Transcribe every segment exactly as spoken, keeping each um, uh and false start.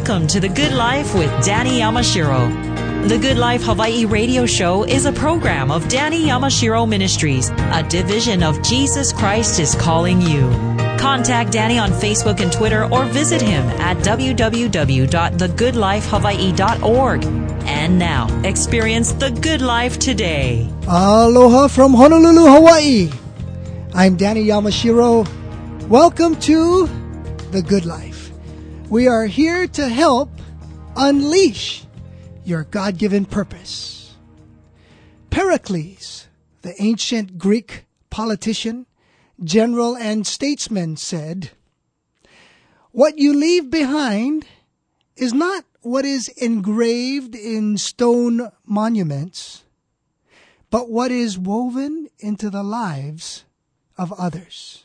Welcome to The Good Life with Danny Yamashiro. The Good Life Hawaii radio show is a program of Danny Yamashiro Ministries, a division of Jesus Christ is Calling You. Contact Danny on Facebook and Twitter or visit him at w w w dot the good life hawaii dot org. And now, experience the good life today. Aloha from Honolulu, Hawaii. I'm Danny Yamashiro. Welcome to The Good Life. We are here to help unleash your God-given purpose. Pericles, the ancient Greek politician, general, and statesman, said, "What you leave behind is not what is engraved in stone monuments, but what is woven into the lives of others."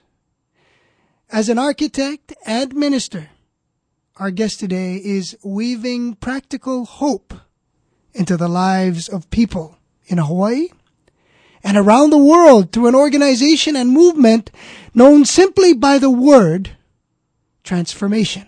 As an architect and minister, our guest today is weaving practical hope into the lives of people in Hawaii and around the world through an organization and movement known simply by the word transformation.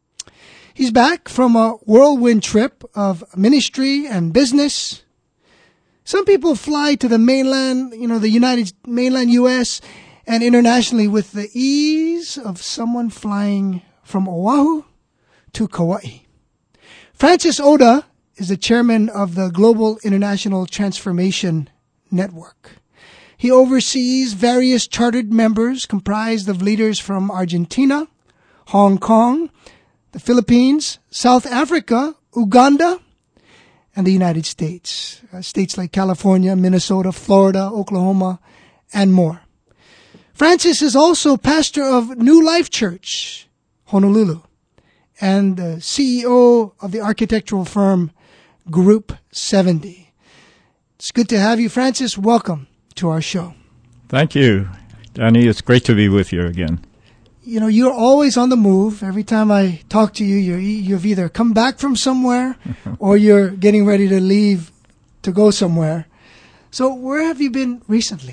He's back from a whirlwind trip of ministry and business. Some people fly to the mainland, you know, the United mainland U S and internationally with the ease of someone flying from Oahu to Kauai. Francis Oda is the chairman of the Global International Transformation Network. He oversees various chartered members comprised of leaders from Argentina, Hong Kong, the Philippines, South Africa, Uganda, and the United States. Uh, states like California, Minnesota, Florida, Oklahoma, and more. Francis is also pastor of New Life Church, Honolulu, and the C E O of the architectural firm Group seventy. It's good to have you, Francis. Welcome to our show. Thank you, Danny. It's great to be with you again. You know, you're always on the move. Every time I talk to you, you're, you've either come back from somewhere or you're getting ready to leave to go somewhere. So where have you been recently?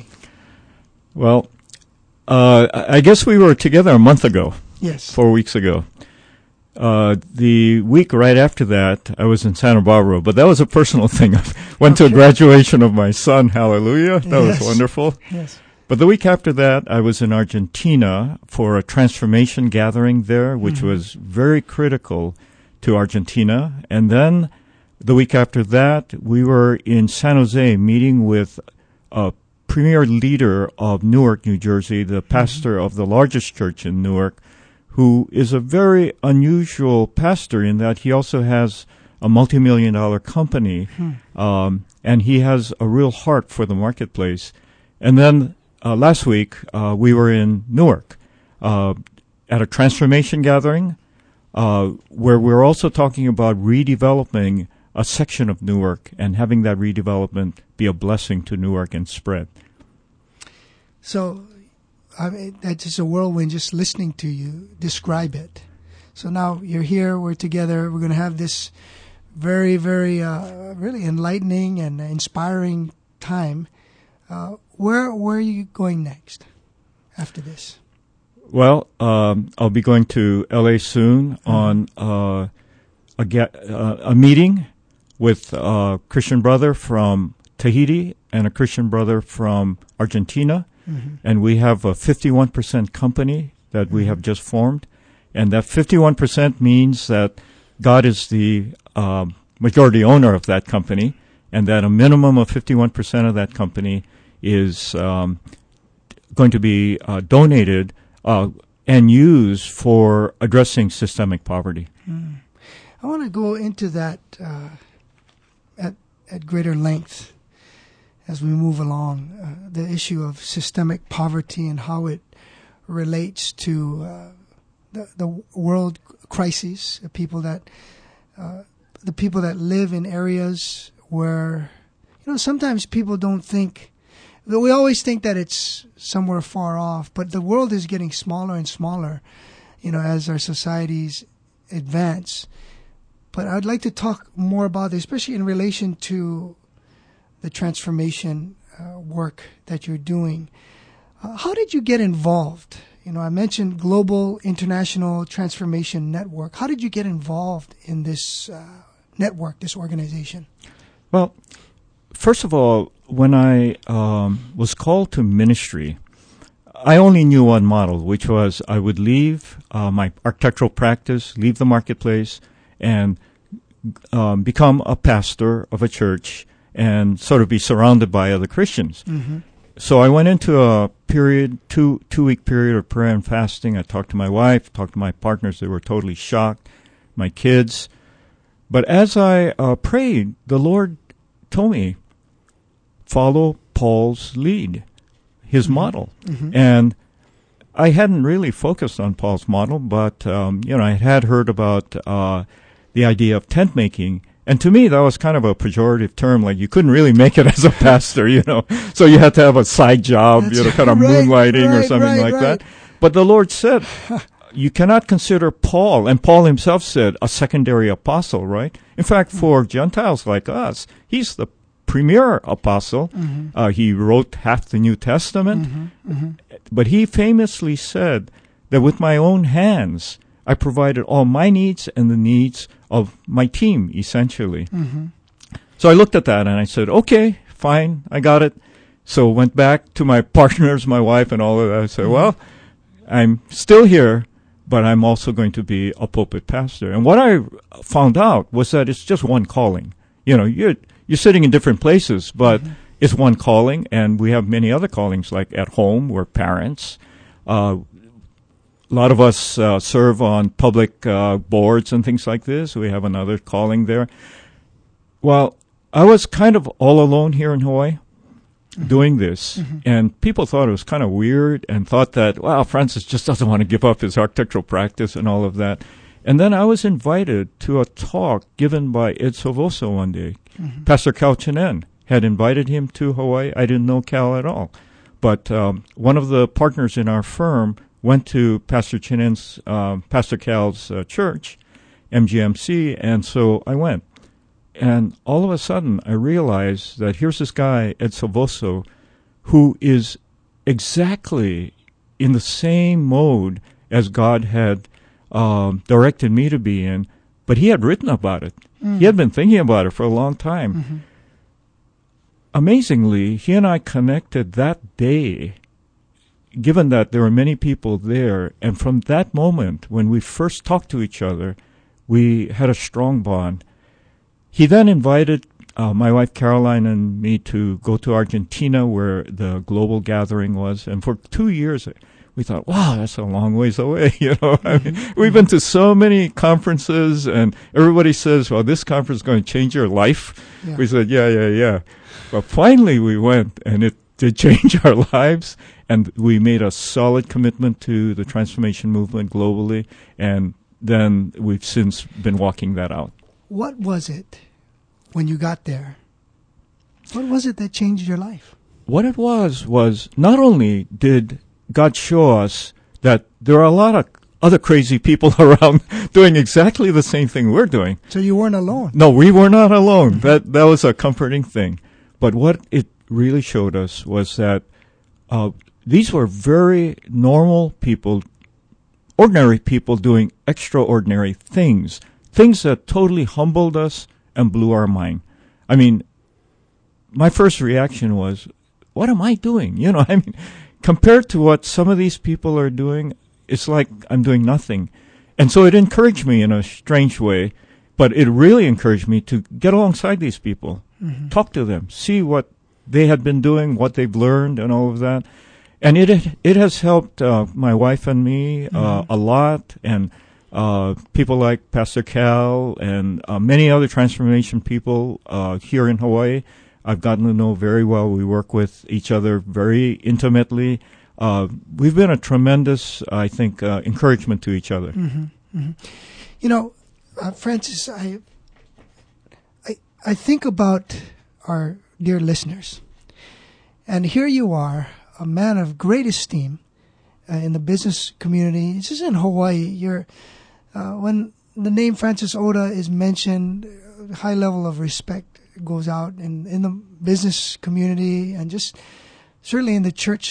Well, uh, I guess we were together a month ago. Yes. Four weeks ago. Uh, the week right after that, I was in Santa Barbara, but that was a personal thing. I went okay. to a graduation of my son. Hallelujah. That yes. was wonderful. Yes. But the week after that, I was in Argentina for a transformation gathering there, which mm-hmm. was very critical to Argentina. And then the week after that, we were in San Jose meeting with a premier leader of Newark, New Jersey, the pastor mm-hmm. of the largest church in Newark, who is a very unusual pastor in that he also has a multi-million dollar company, hmm. um, and he has a real heart for the marketplace. And then uh, last week, uh, we were in Newark uh, at a transformation gathering uh, where we're also talking about redeveloping a section of Newark and having that redevelopment be a blessing to Newark and spread. So I mean, that's just a whirlwind just listening to you describe it. So now you're here, we're together, we're going to have this very, very, uh, really enlightening and inspiring time. Uh, where, where are you going next after this? Well, um, I'll be going to L A soon uh-huh. on uh, a, ga- uh, a meeting with a Christian brother from Tahiti and a Christian brother from Argentina. Mm-hmm. And we have a fifty-one percent company that we mm-hmm. have just formed. And that fifty-one percent means that God is the uh, majority owner of that company, and that a minimum of fifty-one percent of that company is um, going to be uh, donated uh, and used for addressing systemic poverty. Mm. I want to go into that uh, at, at greater length as we move along, uh, the issue of systemic poverty and how it relates to uh, the, the world crises, the people that uh, the people that live in areas where, you know, sometimes people don't think, we always think that it's somewhere far off, but the world is getting smaller and smaller, you know, as our societies advance. But I'd like to talk more about this, especially in relation to the transformation uh, work that you're doing. Uh, how did you get involved? You know, I mentioned Global International Transformation Network. How did you get involved in this uh, network, this organization? Well, first of all, when I um, was called to ministry, I only knew one model, which was I would leave uh, my architectural practice, leave the marketplace, and um, become a pastor of a church and sort of be surrounded by other Christians. Mm-hmm. So I went into a period, two, two-week period of prayer and fasting. I talked to my wife, talked to my partners. They were totally shocked, my kids. But as I uh, prayed, the Lord told me, follow Paul's lead, his mm-hmm. model. Mm-hmm. And I hadn't really focused on Paul's model, but, um, you know, I had heard about uh, the idea of tent making. And to me, that was kind of a pejorative term. Like, you couldn't really make it as a pastor, you know. So you had to have a side job, That's you know, kind of right, moonlighting right, or something right, like right. that. But the Lord said, you cannot consider Paul, and Paul himself said, a secondary apostle, right? In fact, mm-hmm. for Gentiles like us, he's the premier apostle. Mm-hmm. Uh, he wrote half the New Testament. Mm-hmm. Mm-hmm. But he famously said that with my own hands, I provided all my needs and the needs of my team, essentially. Mm-hmm. So I looked at that and I said, okay, fine, I got it. So went back to my partners, my wife, and all of that. I said, mm-hmm. well, I'm still here, but I'm also going to be a pulpit pastor. And what I found out was that it's just one calling. You know, you're, you're sitting in different places, but mm-hmm. it's one calling, and we have many other callings, like at home, we're parents. Uh, A lot of us uh, serve on public uh, boards and things like this. We have another calling there. Well, I was kind of all alone here in Hawaii mm-hmm. doing this, mm-hmm. and people thought it was kind of weird and thought that, wow, Francis just doesn't want to give up his architectural practice and all of that. And then I was invited to a talk given by Ed Silvoso one day. Mm-hmm. Pastor Cal Chinen had invited him to Hawaii. I didn't know Cal at all. But um, one of the partners in our firm went to Pastor Chinen's, uh, Pastor Cal's uh, church, M G M C, and so I went. And all of a sudden, I realized that here's this guy, Ed Silvoso, who is exactly in the same mode as God had um, directed me to be in, but he had written about it. Mm. He had been thinking about it for a long time. Mm-hmm. Amazingly, he and I connected that day, given that there were many people there, and from that moment, when we first talked to each other, we had a strong bond. He then invited uh, my wife Caroline and me to go to Argentina, where the global gathering was, and for two years, we thought, wow, that's a long ways away, you know. I mean, we've been to so many conferences, and everybody says, well, this conference is going to change your life. Yeah. We said, yeah, yeah, yeah. But finally we went, and it did change our lives. And we made a solid commitment to the transformation movement globally, and then we've since been walking that out. What was it when you got there? What was it that changed your life? What it was was not only did God show us that there are a lot of other crazy people around doing exactly the same thing we're doing. So you weren't alone? No, we were not alone. that that was a comforting thing. But what it really showed us was that uh, these were very normal people, ordinary people doing extraordinary things, things that totally humbled us and blew our mind. I mean, my first reaction was, what am I doing? You know, I mean, compared to what some of these people are doing, it's like I'm doing nothing. And so it encouraged me in a strange way, but it really encouraged me to get alongside these people, mm-hmm. talk to them, see what they had been doing, what they've learned, and all of that. And it it has helped uh, my wife and me uh, mm-hmm. a lot, and uh, people like Pastor Cal and uh, many other transformation people uh, here in Hawaii. I've gotten to know very well. We work with each other very intimately. Uh, we've been a tremendous, I think, uh, encouragement to each other. Mm-hmm. Mm-hmm. You know, uh, Francis, I, I, I think about our dear listeners, and here you are, a man of great esteem uh, in the business community. This is in Hawaii. You're uh, when the name Francis Oda is mentioned, a high level of respect goes out in, in the business community and just certainly in the church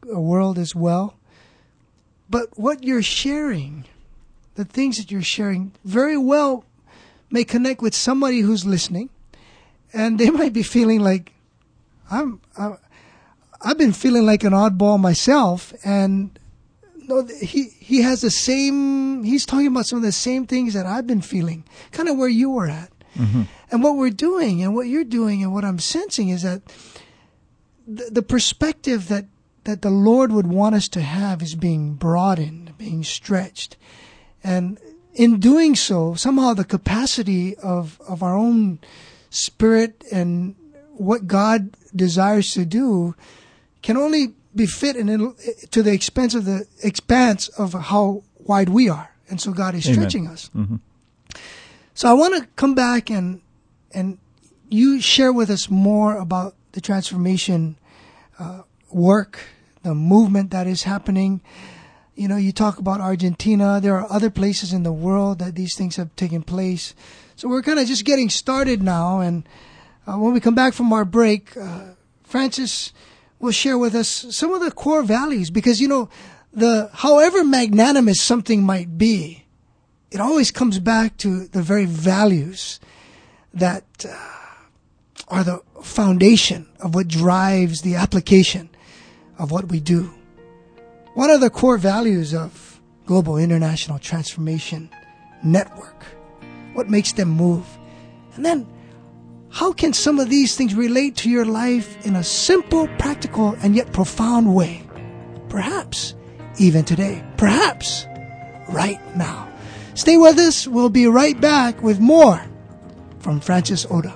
world as well. But what you're sharing, the things that you're sharing, very well may connect with somebody who's listening, and they might be feeling like, I'm, I'm I've been feeling like an oddball myself, and no, he he has the same. He's talking about some of the same things that I've been feeling, kind of where you were at. Mm-hmm. And what we're doing, and what you're doing, and what I'm sensing is that the, the perspective that that the Lord would want us to have is being broadened, being stretched, and in doing so, somehow the capacity of of our own spirit and what God desires to do can only be fit in, to the expense of the expanse of how wide we are. And so God is stretching Amen. Us. Mm-hmm. So I want to come back and and you share with us more about the transformation uh, work, the movement that is happening. You know, you talk about Argentina. There are other places in the world that these things have taken place. So we're kind of just getting started now. And uh, when we come back from our break, uh, Francis will share with us some of the core values, because, you know, the however magnanimous something might be, it always comes back to the very values that uh, are the foundation of what drives the application of what we do. What are the core values of Global International Transformation Network? What makes them move? And then, how can some of these things relate to your life in a simple, practical, and yet profound way? Perhaps even today. Perhaps right now. Stay with us. We'll be right back with more from Francis Oda.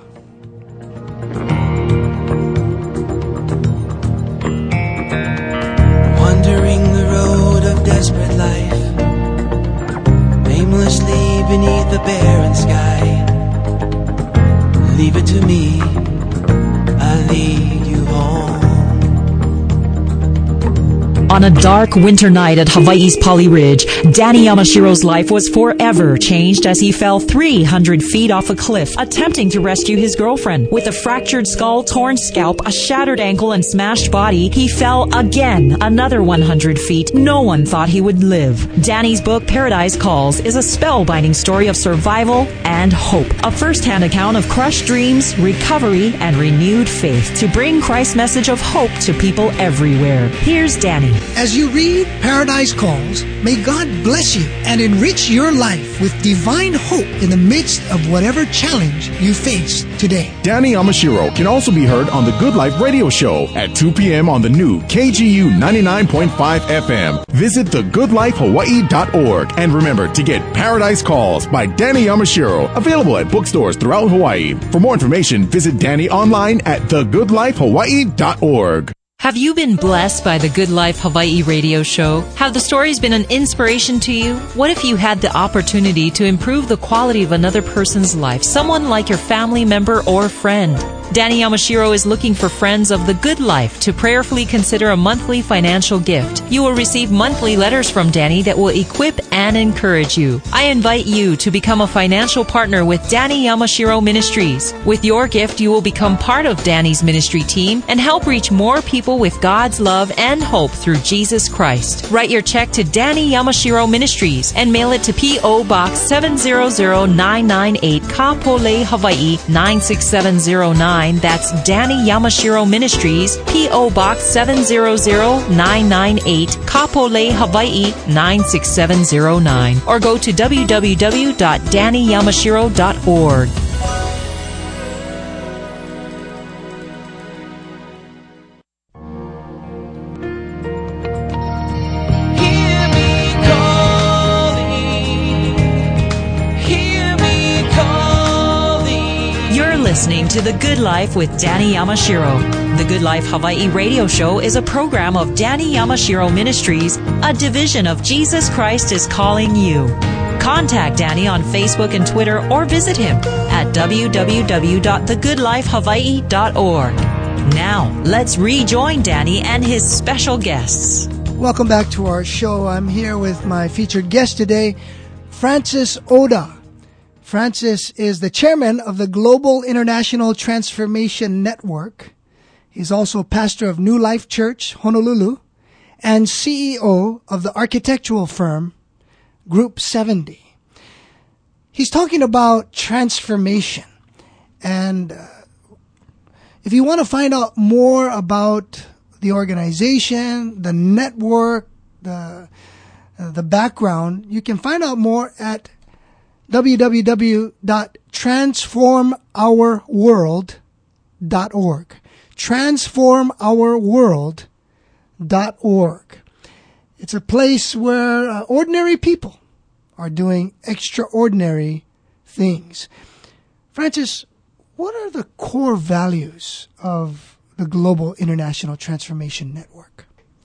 Wandering the road of desperate life, aimlessly beneath the barren sky. Leave it to me, I'll lead you home. On a dark winter night at Hawaii's Pali Ridge, Danny Yamashiro's life was forever changed as he fell three hundred feet off a cliff, attempting to rescue his girlfriend. With a fractured skull, torn scalp, a shattered ankle, and smashed body, he fell again another one hundred feet. No one thought he would live. Danny's book, Paradise Calls, is a spellbinding story of survival and hope. A first-hand account of crushed dreams, recovery, and renewed faith to bring Christ's message of hope to people everywhere. Here's Danny. As you read Paradise Calls, may God bless you and enrich your life with divine hope in the midst of whatever challenge you face today. Danny Yamashiro can also be heard on the Good Life Radio Show at two p.m. on the new K G U ninety-nine point five F M. Visit the good life hawaii dot org and remember to get Paradise Calls by Danny Yamashiro, available at bookstores throughout Hawaii. For more information, visit Danny online at the good life hawaii dot org. Have you been blessed by the Good Life Hawaii radio show? Have the stories been an inspiration to you? What if you had the opportunity to improve the quality of another person's life, someone like your family member or friend? Danny Yamashiro is looking for friends of the good life to prayerfully consider a monthly financial gift. You will receive monthly letters from Danny that will equip and encourage you. I invite you to become a financial partner with Danny Yamashiro Ministries. With your gift, you will become part of Danny's ministry team and help reach more people with God's love and hope through Jesus Christ. Write your check to Danny Yamashiro Ministries and mail it to P O Box seven zero zero nine nine eight, Kapolei, Hawaii nine six seven zero nine. That's Danny Yamashiro Ministries, P O Box seven zero zero nine nine eight, Kapolei, Hawaii nine six seven zero nine. Or go to w w w dot danny yamashiro dot org. Listening to The Good Life with Danny Yamashiro. The Good Life Hawaii radio show is a program of Danny Yamashiro Ministries, a division of Jesus Christ is Calling You. Contact Danny on Facebook and Twitter or visit him at w w w dot the good life hawaii dot org. Now, let's rejoin Danny and his special guests. Welcome back to our show. I'm here with my featured guest today, Francis Oda. Francis is the chairman of the Global International Transformation Network. He's also pastor of New Life Church, Honolulu, and C E O of the architectural firm Group seventy. He's talking about transformation. And uh, if you want to find out more about the organization, the network, the uh, the background, you can find out more at w w w dot transform our world dot org. transform our world dot org. It's a place where uh, ordinary people are doing extraordinary things. Francis, what are the core values of the Global International Transformation Network?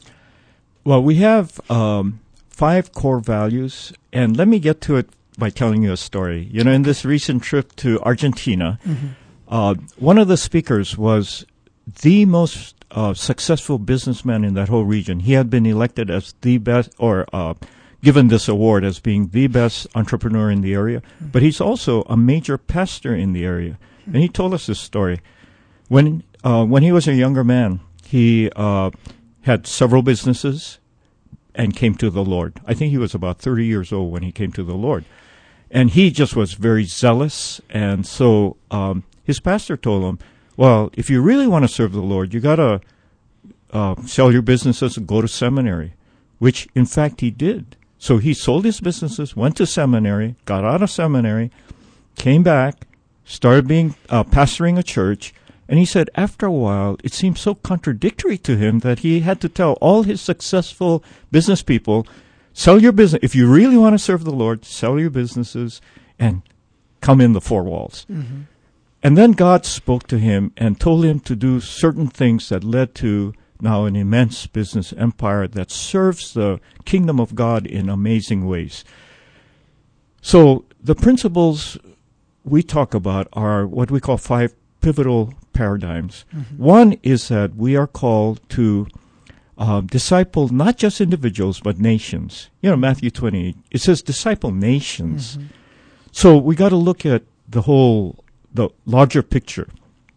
Well, we have um, five core values, and let me get to it by telling you a story. You know, in this recent trip to Argentina, mm-hmm. uh, one of the speakers was the most uh, successful businessman in that whole region. He had been elected as the best, or uh, given this award as being the best entrepreneur in the area, mm-hmm. but he's also a major pastor in the area. Mm-hmm. And he told us this story. When uh, when he was a younger man, he uh, had several businesses and came to the Lord. I think he was about thirty years old when he came to the Lord. And he just was very zealous. And so um, his pastor told him, well, if you really want to serve the Lord, you got to uh, sell your businesses and go to seminary, which, in fact, he did. So he sold his businesses, went to seminary, got out of seminary, came back, started being uh, pastoring a church, and he said after a while, it seemed so contradictory to him that he had to tell all his successful business people, sell your business. If you really want to serve the Lord, sell your businesses and come in the four walls. Mm-hmm. And then God spoke to him and told him to do certain things that led to now an immense business empire that serves the kingdom of God in amazing ways. So the principles we talk about are what we call five pivotal paradigms. Mm-hmm. One is that we are called to uh, disciple not just individuals, but nations. You know, Matthew twenty-eight, it says disciple nations. Mm-hmm. So we got to look at the whole, the larger picture.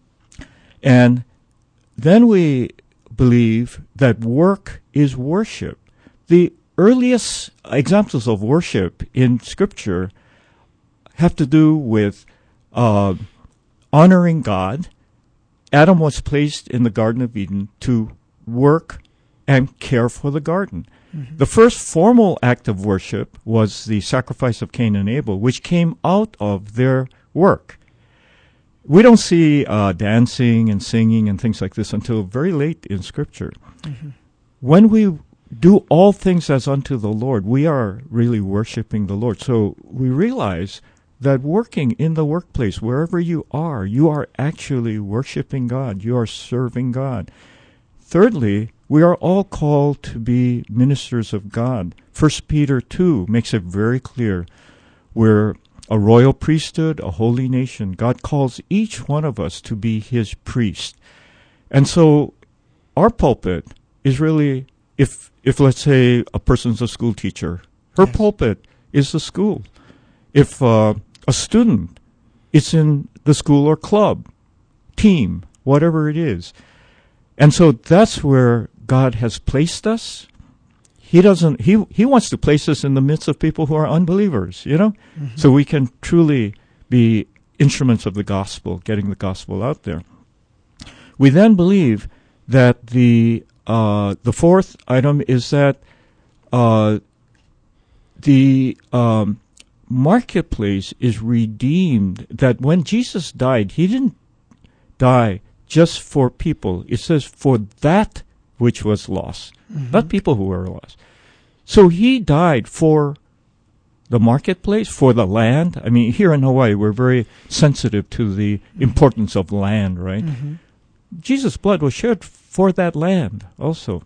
And then we believe that work is worship. The earliest examples of worship in Scripture have to do with uh, honoring God. Adam was placed in the Garden of Eden to work and care for the garden. Mm-hmm. The first formal act of worship was the sacrifice of Cain and Abel, which came out of their work. We don't see uh, dancing and singing and things like this until very late in Scripture. Mm-hmm. When we do all things as unto the Lord, we are really worshiping the Lord. So we realize that working in the workplace, wherever you are, you are actually worshiping God. You are serving God. Thirdly, we are all called to be ministers of God. First Peter two makes it very clear. We're a royal priesthood, a holy nation. God calls each one of us to be his priest. And so our pulpit is really, if, if let's say a person's a school teacher, her yes. pulpit is the school. If uh, a student, it's in the school or club, team, whatever it is. And so that's where God has placed us. He doesn't, he, he wants to place us in the midst of people who are unbelievers, you know? Mm-hmm. So we can truly be instruments of the gospel, getting the gospel out there. We then believe that the, uh, the fourth item is that, uh, the, um, marketplace is redeemed, that when Jesus died, he didn't die just for people. It says for that which was lost, mm-hmm. not people who were lost. So he died for the marketplace, for the land. I mean, here in Hawaii, we're very sensitive to the mm-hmm. importance of land, right? Mm-hmm. Jesus' blood was shed for that land also.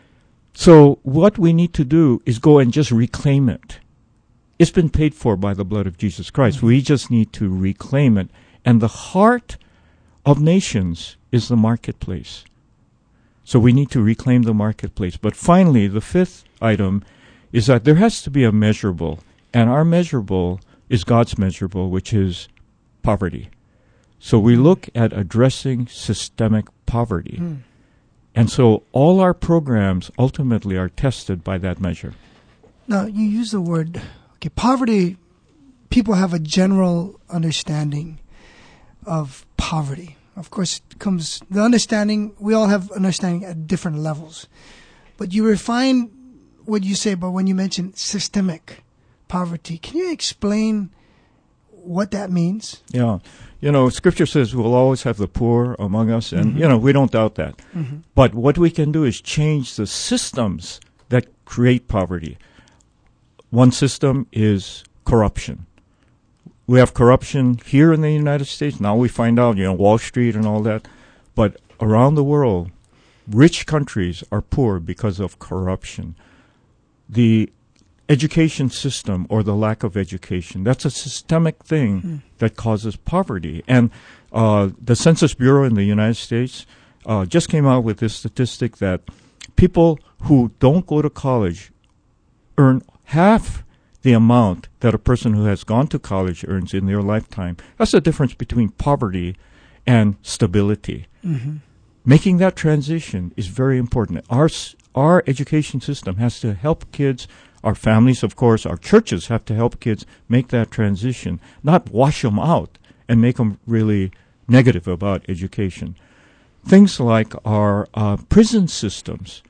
So what we need to do is go and just reclaim it. It's been paid for by the blood of Jesus Christ. Mm-hmm. We just need to reclaim it. And the heart of nations is the marketplace. So we need to reclaim the marketplace. But finally, the fifth item is that there has to be a measurable. And our measurable is God's measurable, which is poverty. So we look at addressing systemic poverty. Mm. And so all our programs ultimately are tested by that measure. Now, you use the word, okay, poverty, people have a general understanding of poverty. Of course, it comes the understanding, we all have understanding at different levels. But you refine what you say, but when you mention systemic poverty, can you explain what that means? Yeah. You know, Scripture says we'll always have the poor among us, and, Mm-hmm. you know, we don't doubt that. Mm-hmm. But what we can do is change the systems that create poverty. One system is corruption. We have corruption here in the United States. Now we find out, you know, Wall Street and all that. But around the world, rich countries are poor because of corruption. The education system or the lack of education, that's a systemic thing mm. that causes poverty. And uh, the Census Bureau in the United States uh, just came out with this statistic that people who don't go to college earn half the amount that a person who has gone to college earns in their lifetime. That's the difference between poverty and stability. Mm-hmm. Making that transition is very important. Our our education system has to help kids, our families, of course, our churches have to help kids make that transition, not wash them out and make them really negative about education. Things like our uh, prison systems,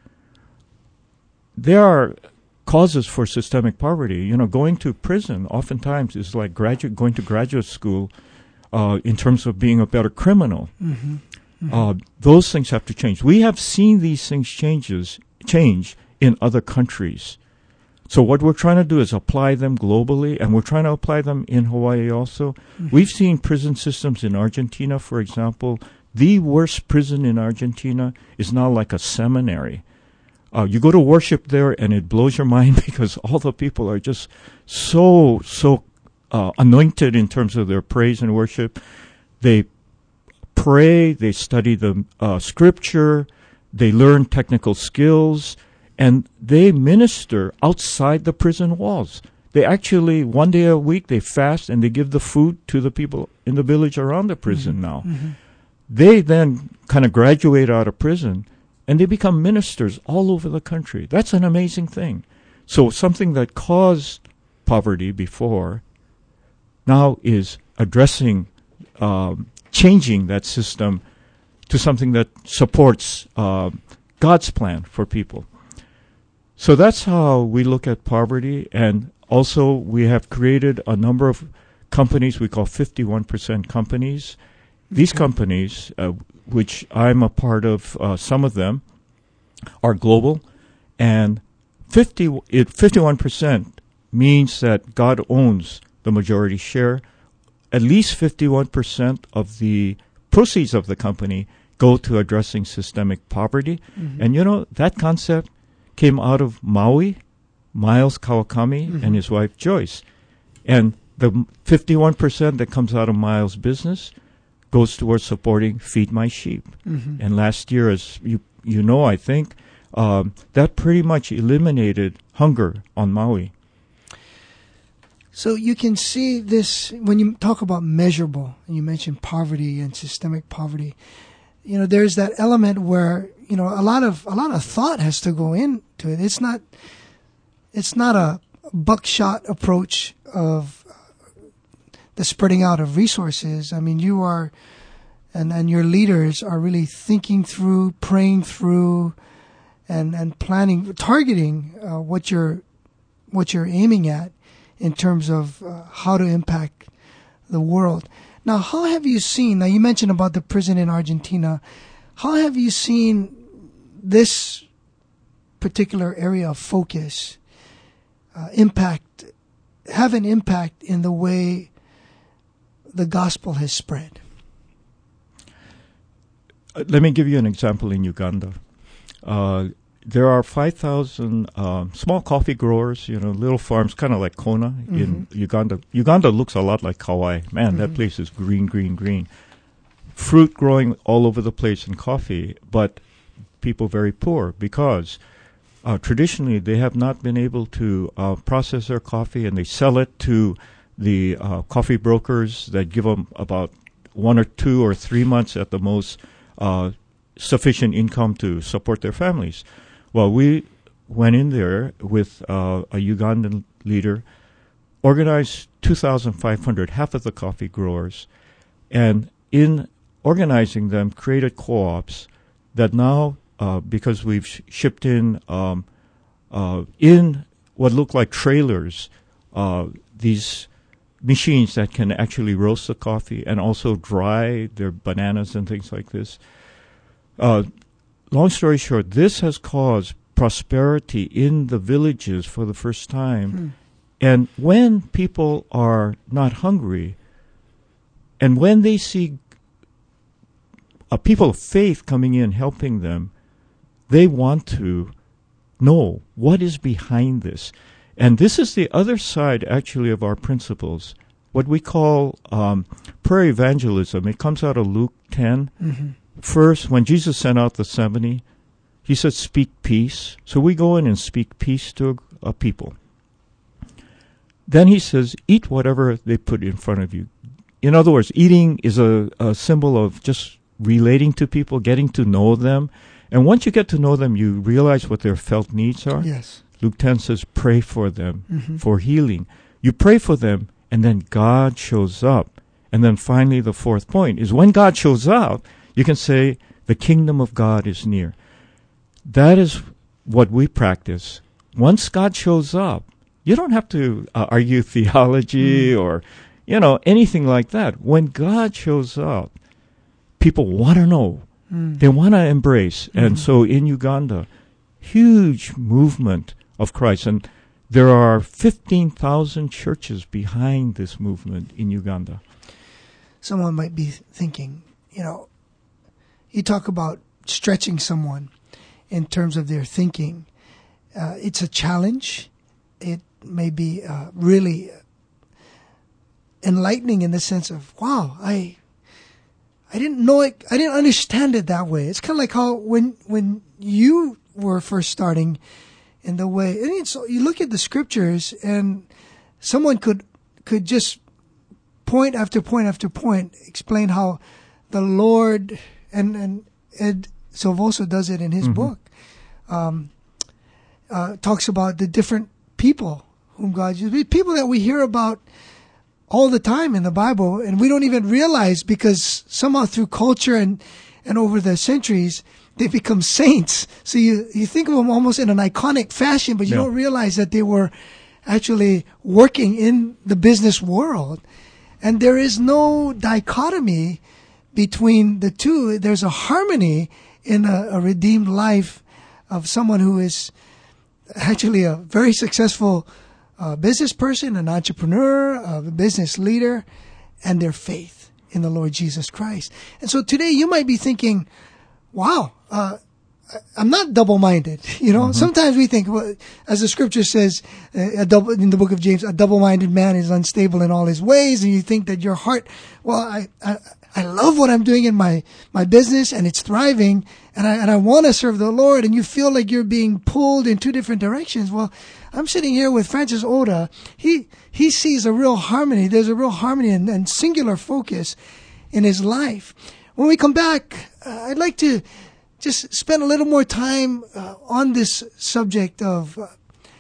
there are causes for systemic poverty. You know, going to prison oftentimes is like graduate going to graduate school uh, in terms of being a better criminal. Mm-hmm. Mm-hmm. Uh, those things have to change. We have seen these things changes change in other countries. So what we're trying to do is apply them globally, and we're trying to apply them in Hawaii also. Mm-hmm. We've seen prison systems in Argentina, for example. The worst prison in Argentina is now like a seminary. Uh, you go to worship there, and it blows your mind because all the people are just so, so uh, anointed in terms of their praise and worship. They pray, they study the uh, scripture, they learn technical skills, and they minister outside the prison walls. They actually, one day a week, they fast and they give the food to the people in the village around the prison mm-hmm. now. Mm-hmm. They then kind of graduate out of prison, and they become ministers all over the country. That's an amazing thing. So something that caused poverty before now is addressing, um, changing that system to something that supports uh, God's plan for people. So that's how we look at poverty. And also we have created a number of companies we call fifty-one percent companies. These okay. companies, uh, which I'm a part of, uh, some of them, are global, and fifty, it, fifty-one percent means that God owns the majority share. At least fifty-one percent of the proceeds of the company go to addressing systemic poverty. Mm-hmm. And you know, that concept came out of Maui, Miles Kawakami mm-hmm. and his wife Joyce. And the fifty-one percent that comes out of Miles' business goes towards supporting Feed My Sheep. Mm-hmm. And last year, as you you know, I think, um, that pretty much eliminated hunger on Maui. So you can see this when you talk about measurable, and you mentioned poverty and systemic poverty. You know, there's that element where, you know, a lot of a lot of thought has to go into it. It's not it's not a buckshot approach of the spreading out of resources. I mean, you are and and your leaders are really thinking through, praying through, and and planning, targeting uh, what you're what you're aiming at in terms of uh, how to impact the world. Now, how have you seen, now you mentioned about the prison in Argentina, how have you seen this particular area of focus uh, impact, have an impact in the way the gospel has spread? Uh, let me give you an example in Uganda. Uh, There are five thousand um, small coffee growers, you know, little farms, kind of like Kona mm-hmm. in Uganda. Uganda looks a lot like Kauai. Man, mm-hmm. that place is green, green, green. Fruit growing all over the place in coffee, but people very poor because uh, traditionally they have not been able to uh, process their coffee, and they sell it to the uh, coffee brokers that give them about one or two or three months at the most uh sufficient income to support their families. Well, we went in there with uh, a Ugandan leader, organized two thousand five hundred, half of the coffee growers, and in organizing them, created co-ops that now, uh, because we've sh- shipped in um, uh, in what look like trailers, uh, these machines that can actually roast the coffee and also dry their bananas and things like this. Uh, long story short, this has caused prosperity in the villages for the first time. Hmm. And when people are not hungry, and when they see a people of faith coming in helping them, they want to know what is behind this. And this is the other side, actually, of our principles, what we call um, prayer evangelism. It comes out of Luke ten. Mm-hmm. First, when Jesus sent out the seventy, he said, speak peace. So we go in and speak peace to a, a people. Then he says, eat whatever they put in front of you. In other words, eating is a, a symbol of just relating to people, getting to know them. And once you get to know them, you realize what their felt needs are. Yes. Luke ten says, pray for them, mm-hmm. for healing. You pray for them, and then God shows up. And then finally, the fourth point is when God shows up, you can say, the kingdom of God is near. That is what we practice. Once God shows up, you don't have to uh, argue theology mm. or, you know, anything like that. When God shows up, people want to know. Mm. They want to embrace. Mm. And so in Uganda, huge movement of Christ. And there are fifteen thousand churches behind this movement in Uganda. Someone might be thinking, you know, you talk about stretching someone in terms of their thinking. Uh, it's a challenge. It may be uh, really enlightening in the sense of, wow, I I didn't know it, I didn't understand it that way. It's kind of like how when when you were first starting in the way, and it's, you look at the scriptures and someone could could just point after point after point explain how the Lord, and, and Ed Silvoso does it in his mm-hmm. book, um, uh, talks about the different people whom God uses, people that we hear about all the time in the Bible, and we don't even realize because somehow through culture and, and over the centuries, they become saints. So you, you think of them almost in an iconic fashion, but you yeah. don't realize that they were actually working in the business world. And there is no dichotomy between the two. There's a harmony in a, a redeemed life of someone who is actually a very successful uh, business person, an entrepreneur, a business leader, and their faith in the Lord Jesus Christ. And so today you might be thinking, wow, uh, I'm not double-minded. You know, mm-hmm. sometimes we think, well, as the scripture says, a double, in the book of James, a double-minded man is unstable in all his ways, and you think that your heart, well, I, I, I love what I'm doing in my, my business, and it's thriving, and I, and I want to serve the Lord, and you feel like you're being pulled in two different directions. Well, I'm sitting here with Francis Oda. He, he sees a real harmony. There's a real harmony and, and singular focus in his life. When we come back, uh, I'd like to just spend a little more time uh, on this subject of uh,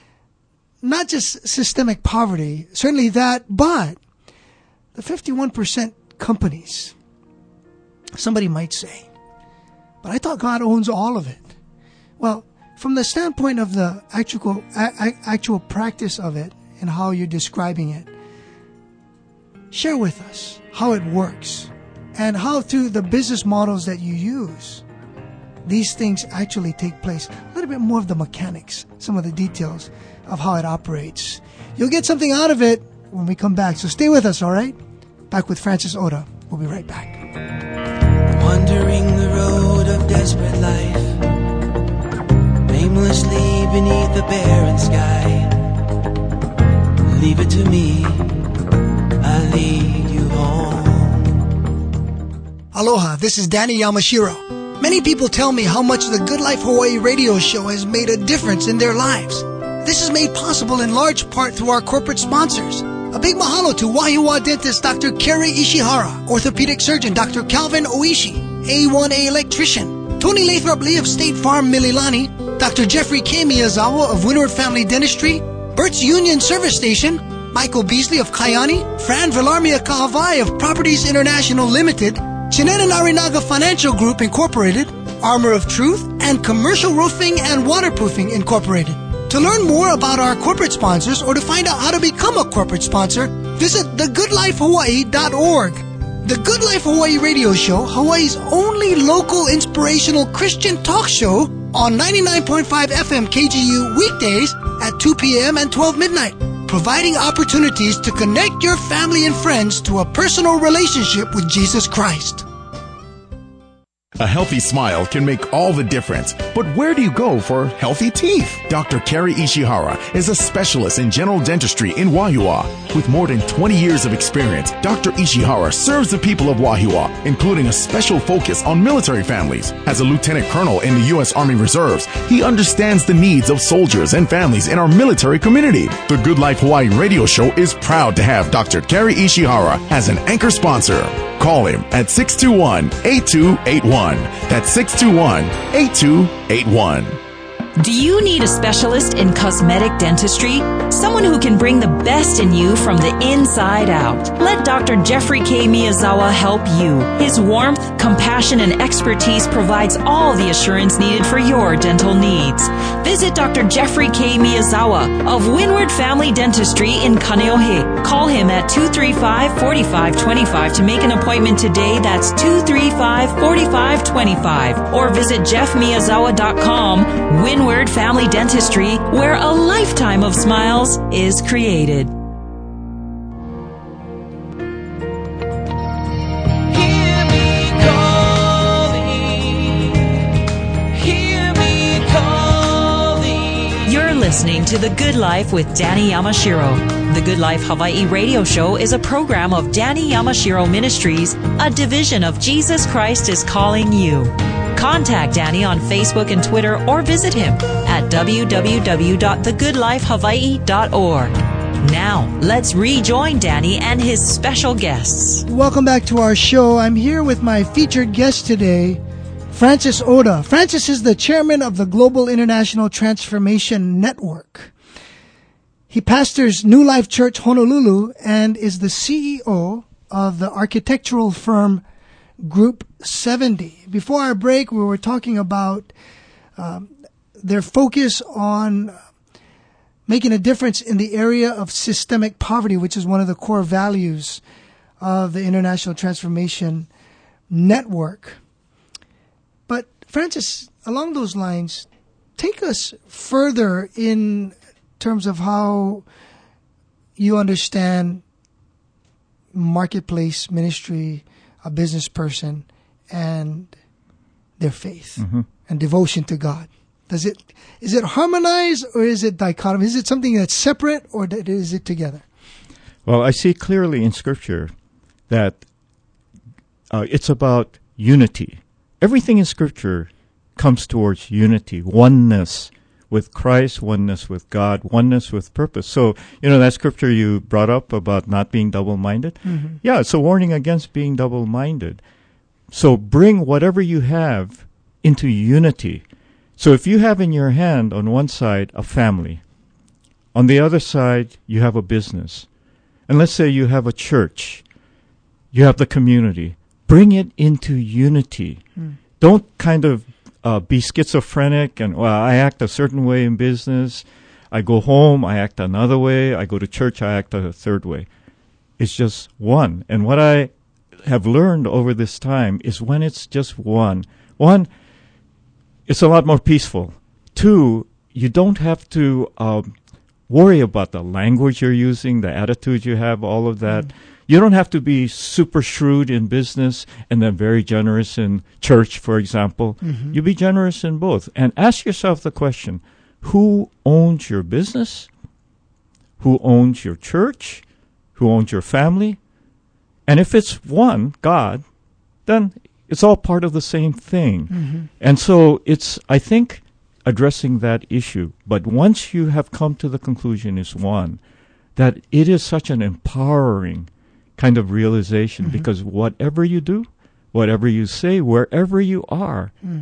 not just systemic poverty, certainly that, but the fifty-one percent companies. Somebody might say, but I thought God owns all of it. Well, from the standpoint of the actual, a- actual practice of it and how you're describing it, share with us how it works and how through the business models that you use, these things actually take place. A little bit more of the mechanics, some of the details of how it operates. You'll get something out of it when we come back. So stay with us, all right? Back with Francis Oda. We'll be right back. Wandering the road of desperate life, aimlessly beneath the barren sky. Leave it to me, I'll lead you home. Aloha, this is Danny Yamashiro. Many people tell me how much the Good Life Hawaii radio show has made a difference in their lives. This is made possible in large part through our corporate sponsors. A big mahalo to Wahiawa dentist Doctor Kerry Ishihara, orthopedic surgeon Doctor Calvin Oishi, A one A electrician, Tony Lathrop Lee of State Farm Mililani, Doctor Jeffrey K. Miyazawa of Windward Family Dentistry, Bert's Union Service Station, Michael Beasley of Kayani, Fran Villarmia Kahavai of Properties International Limited, Chineta Narinaga Financial Group Incorporated, Armor of Truth, and Commercial Roofing and Waterproofing Incorporated. To learn more about our corporate sponsors or to find out how to become a corporate sponsor, visit the good life hawaii dot org. The Good Life Hawaii Radio Show, Hawaii's only local inspirational Christian talk show on ninety-nine point five F M K G U weekdays at two p.m. and twelve midnight, providing opportunities to connect your family and friends to a personal relationship with Jesus Christ. A healthy smile can make all the difference. But where do you go for healthy teeth? Doctor Kerry Ishihara is a specialist in general dentistry in Wahiawa. With more than twenty years of experience, Doctor Ishihara serves the people of Wahiawa, including a special focus on military families. As a lieutenant colonel in the U S Army Reserves, he understands the needs of soldiers and families in our military community. The Good Life Hawaii Radio Show is proud to have Doctor Kerry Ishihara as an anchor sponsor. Call him at six two one, eight two eight one. That's six two one, eight two eight one. Do you need a specialist in cosmetic dentistry? Someone who can bring the best in you from the inside out. Let Doctor Jeffrey K. Miyazawa help you. His warmth, compassion, and expertise provides all the assurance needed for your dental needs. Visit Doctor Jeffrey K. Miyazawa of Windward Family Dentistry in Kaneohe. Call him at two three five, four five two five to make an appointment today. That's two three five, four five two five. Or visit jeff miyazawa dot com. Windward Windward Family Dentistry, where a lifetime of smiles is created. Hear me calling, hear me calling. You're listening to The Good Life with Danny Yamashiro. The Good Life Hawaii Radio Show is a program of Danny Yamashiro Ministries, a division of Jesus Christ is Calling You. Contact Danny on Facebook and Twitter or visit him at w w w dot the good life hawaii dot org. Now, let's rejoin Danny and his special guests. Welcome back to our show. I'm here with my featured guest today, Francis Oda. Francis is the chairman of the Global International Transformation Network. He pastors New Life Church Honolulu and is the C E O of the architectural firm Group seventy. Before our break, we were talking about um, their focus on making a difference in the area of systemic poverty, which is one of the core values of the International Transformation Network. But Francis, along those lines, take us further in terms of how you understand marketplace ministry, a business person, and their faith mm-hmm. and devotion to God. Does it is it harmonized or is it dichotomous? Is it something that's separate or that is it together? Well, I see clearly in Scripture that uh, it's about unity. Everything in Scripture comes towards unity, oneness with Christ, oneness with God, oneness with purpose. So, you know, that Scripture you brought up about not being double-minded? Mm-hmm. Yeah, it's a warning against being double-minded. So bring whatever you have into unity. So if you have in your hand on one side a family, on the other side you have a business, and let's say you have a church, you have the community, bring it into unity. Mm. Don't kind of uh, be schizophrenic and, well, I act a certain way in business, I go home, I act another way, I go to church, I act a third way. It's just one. And what I have learned over this time is when it's just one. One, it's a lot more peaceful. Two, you don't have to um, worry about the language you're using, the attitude you have, all of that. Mm. You don't have to be super shrewd in business and then very generous in church, for example. Mm-hmm. You be generous in both. And ask yourself the question, who owns your business? Who owns your church? Who owns your family? And if it's one, God, then it's all part of the same thing. Mm-hmm. And so it's, I think, addressing that issue. But once you have come to the conclusion is one, that it is such an empowering kind of realization mm-hmm. because whatever you do, whatever you say, wherever you are, mm.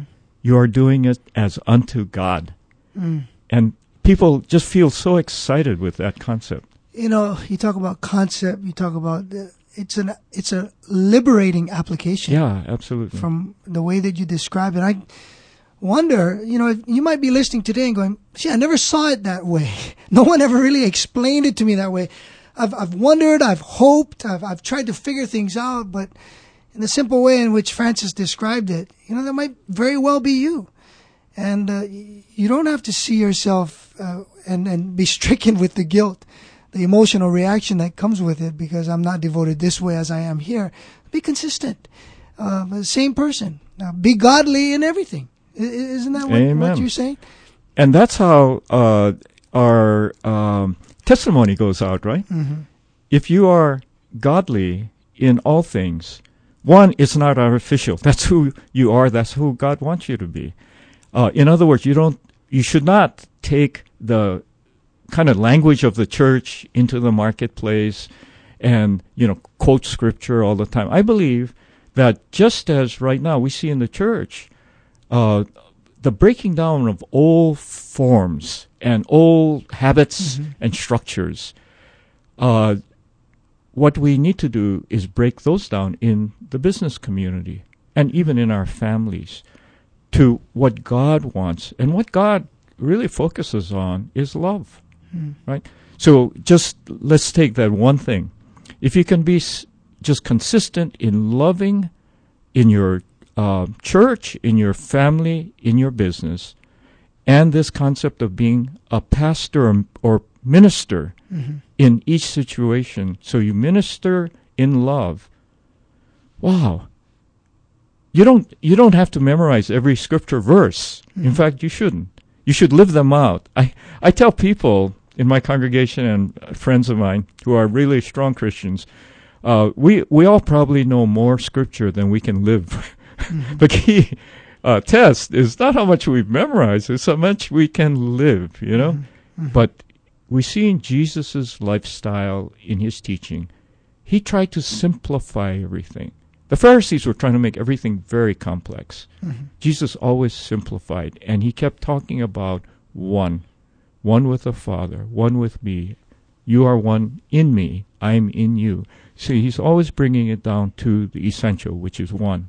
you are doing it as unto God. Mm. And people just feel so excited with that concept. You know, you talk about concept, you talk about, uh, it's an it's a liberating application. Yeah, absolutely. From the way that you describe it. I wonder, you know, you might be listening today and going, see, I never saw it that way. No one ever really explained it to me that way. I've I've wondered, I've hoped, I've I've tried to figure things out, but in the simple way in which Francis described it, you know, that might very well be you. And uh, you don't have to see yourself uh, and, and be stricken with the guilt, the emotional reaction that comes with it because I'm not devoted this way as I am here. Be consistent. Uh, same person. Uh, be godly in everything. I, isn't that what, what you're saying? And that's how uh, our um, testimony goes out, right? Mm-hmm. If you are godly in all things, one, it's not artificial. That's who you are. That's who God wants you to be. Uh, in other words, you don't, you should not take the kind of language of the church into the marketplace and, you know, quote scripture all the time. I believe that just as right now we see in the church, uh, the breaking down of old forms and old habits mm-hmm. and structures, uh, what we need to do is break those down in the business community and even in our families to what God wants. And what God really focuses on is love, mm. right? So just let's take that one thing. If you can be s- just consistent in loving in your uh, church, in your family, in your business, and this concept of being a pastor or, or minister mm-hmm. in each situation, so you minister in love, wow. You don't you don't have to memorize every scripture verse. Mm-hmm. In fact, you shouldn't. You should live them out. I, I tell people in my congregation and friends of mine who are really strong Christians, uh, we we all probably know more scripture than we can live. Mm-hmm. The key uh, test is not how much we've memorized, it's how much we can live, you know? Mm-hmm. But we see in Jesus' lifestyle, in his teaching, he tried to simplify everything. The Pharisees were trying to make everything very complex. Mm-hmm. Jesus always simplified, and he kept talking about one. One with the Father, one with me. You are one in me, I am in you. See, he's always bringing it down to the essential, which is one.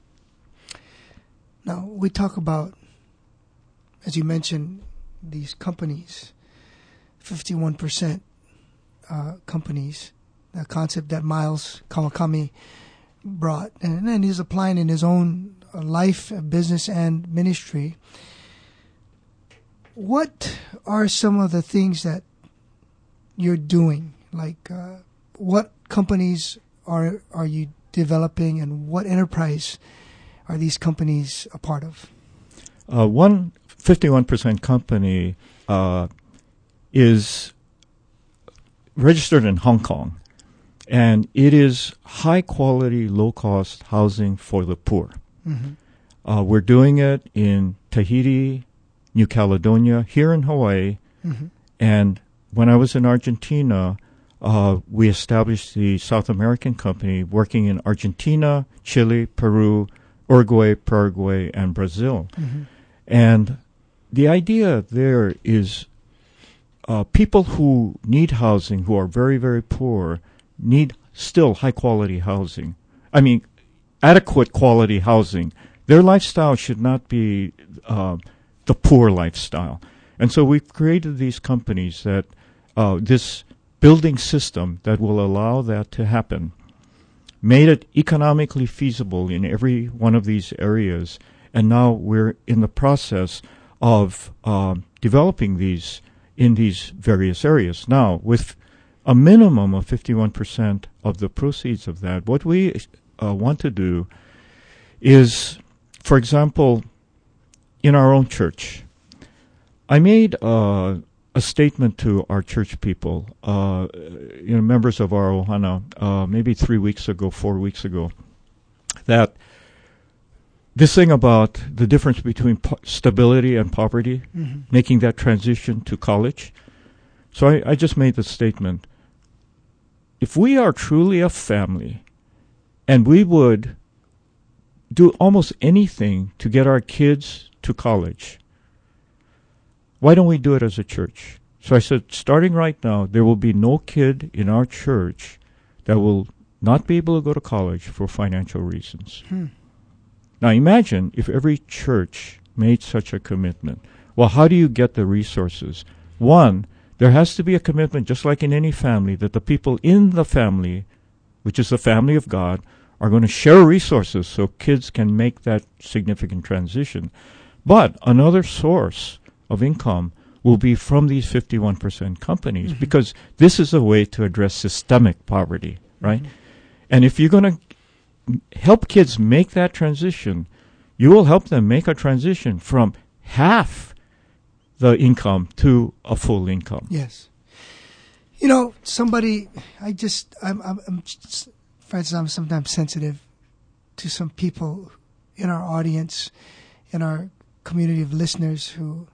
Now, we talk about, as you mentioned, these companies, fifty-one percent uh, companies, the concept that Miles Kawakami brought, and then he's applying in his own life, business, and ministry. What are some of the things that you're doing? Like, uh, what companies are are you developing, and what enterprise are these companies a part of? Uh, one fifty-one percent company uh, is registered in Hong Kong. And it is high-quality, low-cost housing for the poor. Mm-hmm. Uh, we're doing it in Tahiti, New Caledonia, here in Hawaii. Mm-hmm. And when I was in Argentina, uh, we established the South American company working in Argentina, Chile, Peru, Uruguay, Paraguay, and Brazil. Mm-hmm. And the idea there is uh, people who need housing, who are very, very poor, need still high-quality housing. I mean, adequate quality housing. Their lifestyle should not be uh, the poor lifestyle. And so we've created these companies that, uh, this building system that will allow that to happen, made it economically feasible in every one of these areas, and now we're in the process of um, developing these in these various areas. Now, with a minimum of fifty-one percent of the proceeds of that, what we uh, want to do is, for example, in our own church, I made uh, a statement to our church people, uh, you know, members of our Ohana, uh, maybe three weeks ago, four weeks ago, that this thing about the difference between po- stability and poverty, Mm-hmm. making that transition to college. So I, I just made the statement, if we are truly a family and we would do almost anything to get our kids to college. Why don't we do it as a church? So I said, starting right now, there will be no kid in our church that will not be able to go to college for financial reasons. Hmm. Now imagine if every church made such a commitment. Well, how do you get the resources? One, there has to be a commitment, just like in any family, that the people in the family, which is the family of God, are going to share resources so kids can make that significant transition. But another source of income will be from these fifty-one percent companies, mm-hmm. because this is a way to address systemic poverty, right? Mm-hmm. And if you're going to help kids make that transition, you will help them make a transition from half the income to a full income. Yes. You know, somebody, I just, I'm, I'm, I'm just, Francis, I'm sometimes sensitive to some people in our audience, in our community of listeners who,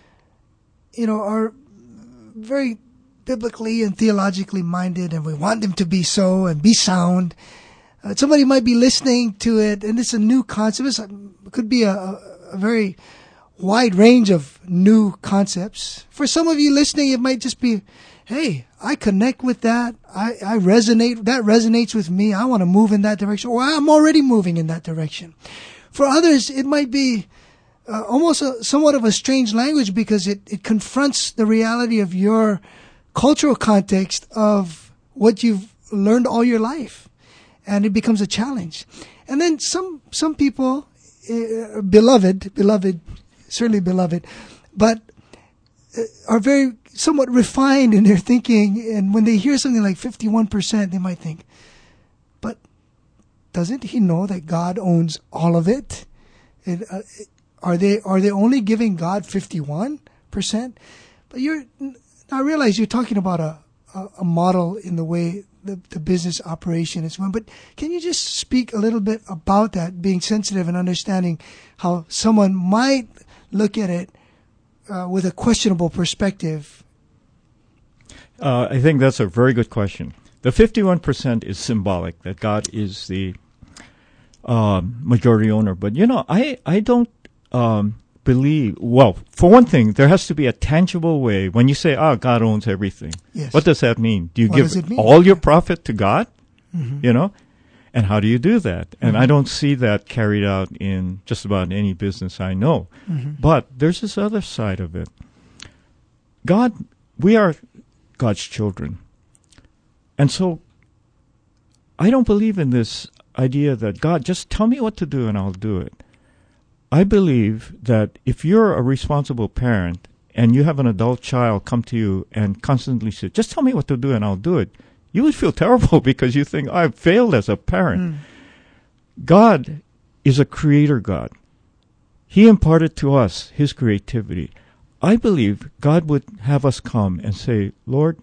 you know, are very biblically and theologically minded, and we want them to be so and be sound. Uh, somebody might be listening to it, and it's a new concept. It's, it could be a, a very wide range of new concepts. For some of you listening, it might just be, hey, I connect with that. I, I resonate. That resonates with me. I want to move in that direction, or I'm already moving in that direction. For others, it might be uh, almost a, somewhat of a strange language because it, it confronts the reality of your cultural context of what you've learned all your life, and it becomes a challenge. And then some some people, uh, beloved, beloved, certainly beloved, but uh, are very somewhat refined in their thinking, and when they hear something like fifty-one percent, they might think, but doesn't he know that God owns all of it? it uh, are they are they only giving God fifty-one percent? But you're I realize you're talking about a, a, a model in the way the, the business operation is going, but can you just speak a little bit about that, being sensitive and understanding how someone might look at it uh, with a questionable perspective? Uh, I think that's a very good question. The fifty-one percent is symbolic, that God is the uh, majority owner. But, you know, I, I don't um, believe, well, for one thing, there has to be a tangible way. When you say, oh, God owns everything, yes. What does that mean? Do you What give all your profit to God? Mm-hmm. You know? And how do you do that? And Mm-hmm. I don't see that carried out in just about any business I know. Mm-hmm. But there's this other side of it. God, we are God's children. And so I don't believe in this idea that God, just tell me what to do and I'll do it. I believe that if you're a responsible parent and you have an adult child come to you and constantly say, just tell me what to do and I'll do it, you would feel terrible because you think, I've failed as a parent. Mm. God is a creator God. He imparted to us his creativity. I believe God would have us come and say, Lord,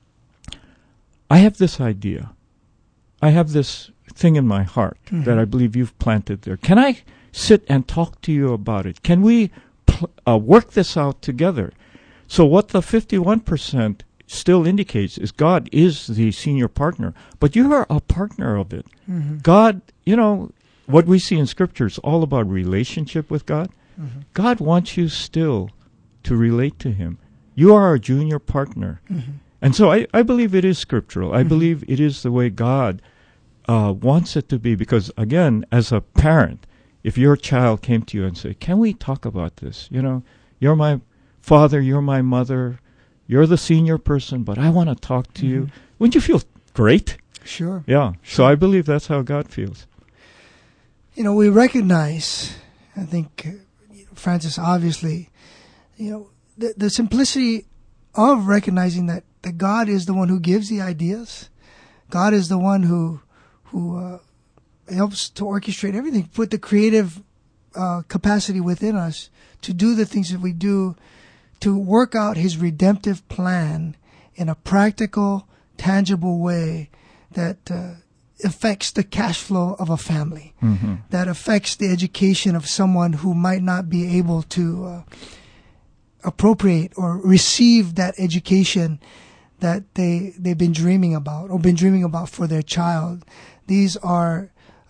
I have this idea. I have this thing in my heart mm-hmm. that I believe you've planted there. Can I sit and talk to you about it? Can we pl- uh, work this out together? So what the fifty-one percent still indicates is God is the senior partner, but you are a partner of it. Mm-hmm. God, you know, what we see in Scripture is all about relationship with God. Mm-hmm. God wants you still to relate to him. You are a junior partner. Mm-hmm. And so I, I believe it is scriptural. I mm-hmm. believe it is the way God uh, wants it to be. Because, again, as a parent, if your child came to you and said, can we talk about this? You know, you're my father, you're my mother, you're the senior person, but I want to talk to mm-hmm. you. Wouldn't you feel great? Sure. Yeah. Sure. So I believe that's how God feels. You know, we recognize, I think, uh, Francis, obviously, you know, the, the simplicity of recognizing that, that God is the one who gives the ideas. God is the one who who uh, helps to orchestrate everything, put the creative uh, capacity within us to do the things that we do, to work out his redemptive plan in a practical, tangible way that uh, affects the cash flow of a family, mm-hmm. that affects the education of someone who might not be able to uh, appropriate or receive that education that they, they've been dreaming about or been dreaming about for their child. These are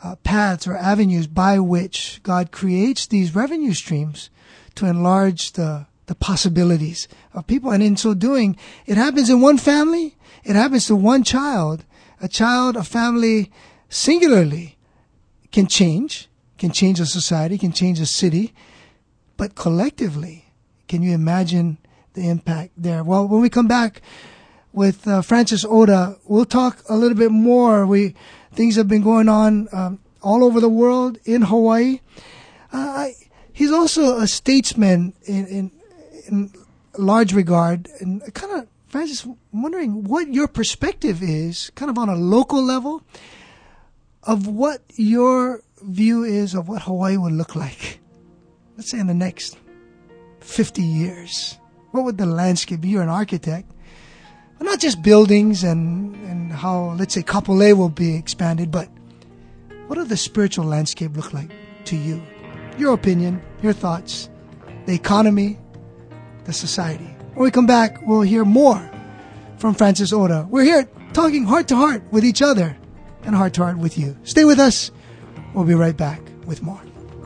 uh, paths or avenues by which God creates these revenue streams to enlarge the, the possibilities of people. And in so doing, it happens in one family. It happens to one child. A child, a family, singularly can change, can change a society, can change a city. But collectively, can you imagine the impact there? Well, when we come back with uh, Francis Oda, we'll talk a little bit more. We things have been going on um, all over the world, in Hawaii. Uh, I, he's also a statesman in, in, in large regard. And kind of, Francis, wondering what your perspective is, kind of on a local level, of what your view is of what Hawaii would look like, let's say in the next fifty years. What would the landscape be? You're an architect. But not just buildings and, and how, let's say, Kapolei will be expanded, but what does the spiritual landscape look like to you? Your opinion, your thoughts, the economy, the society. When we come back, we'll hear more from Francis Oda. We're here talking heart to heart with each other and heart to heart with you. Stay with us. We'll be right back with more.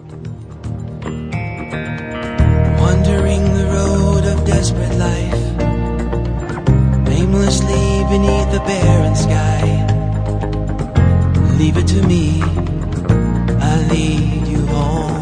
Wandering the road of desperate life, aimlessly beneath the barren sky. Leave it to me, I'll lead you home.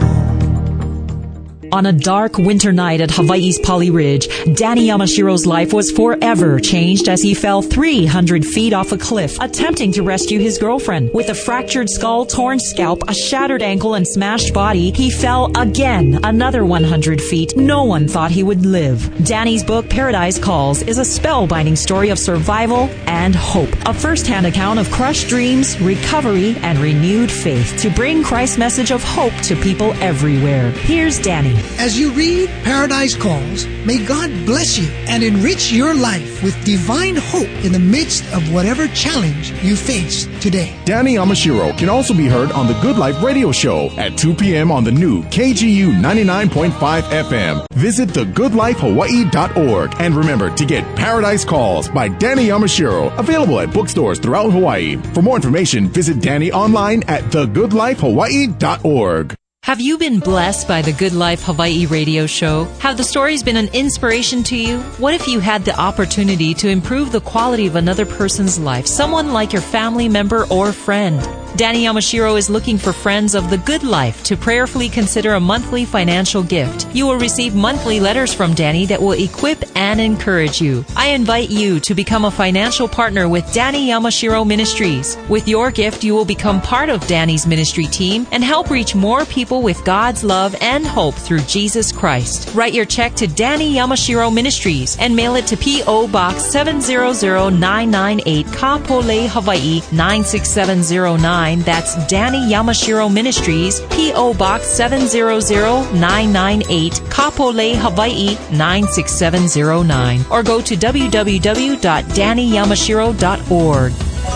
On a dark winter night at Hawaii's Pali Ridge, Danny Yamashiro's life was forever changed as he fell three hundred feet off a cliff, attempting to rescue his girlfriend. With a fractured skull, torn scalp, a shattered ankle, and smashed body, he fell again another one hundred feet. No one thought he would live. Danny's book, Paradise Calls, is a spellbinding story of survival and hope. A first-hand account of crushed dreams, recovery, and renewed faith to bring Christ's message of hope to people everywhere. Here's Danny. As you read Paradise Calls, may God bless you and enrich your life with divine hope in the midst of whatever challenge you face today. Danny Yamashiro can also be heard on the Good Life Radio Show at two p.m. on the new K G U ninety-nine point five F M. Visit the good life hawaii dot org. And remember to get Paradise Calls by Danny Yamashiro, available at bookstores throughout Hawaii. For more information, visit Danny online at the good life hawaii dot org. Have you been blessed by the Good Life Hawaii radio show? Have the stories been an inspiration to you? What if you had the opportunity to improve the quality of another person's life, someone like your family member or friend? Danny Yamashiro is looking for friends of the good life to prayerfully consider a monthly financial gift. You will receive monthly letters from Danny that will equip and encourage you. I invite you to become a financial partner with Danny Yamashiro Ministries. With your gift, you will become part of Danny's ministry team and help reach more people with God's love and hope through Jesus Christ. Write your check to Danny Yamashiro Ministries and mail it to P O Box seven zero zero nine nine eight, Kapolei, Hawaii nine six seven zero nine. That's Danny Yamashiro Ministries, P O Box seven zero zero nine nine eight, Kapolei, Hawaii nine six seven zero nine. Or go to w w w dot danny yamashiro dot org.